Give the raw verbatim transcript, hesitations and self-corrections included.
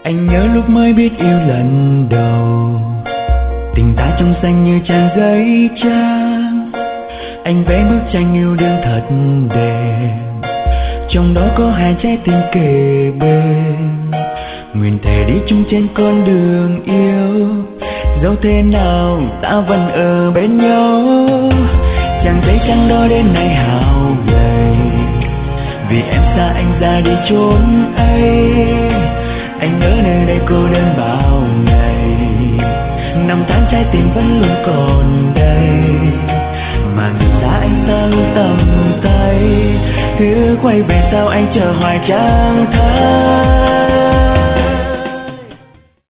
Anh nhớ lúc mới biết yêu lần đầu, tình ta trong xanh như trang giấy trắng. Anh vẽ bức tranh yêu đương thật đẹp, trong đó có hai trái tim kề bên. Nguyện thề đi chung trên con đường yêu, dẫu thế nào ta vẫn ở bên nhau. Trang giấy trắng đó đến nay hao gầy, vì em xa anh ra đi chốn ấy. Anh nhớ nơi đây cô đơn bao ngày, năm tháng trái tim vẫn luôn còn đây. Mà người xa anh xa luôn tầm tay, hứa quay về sao anh chờ hoài chẳng thấy.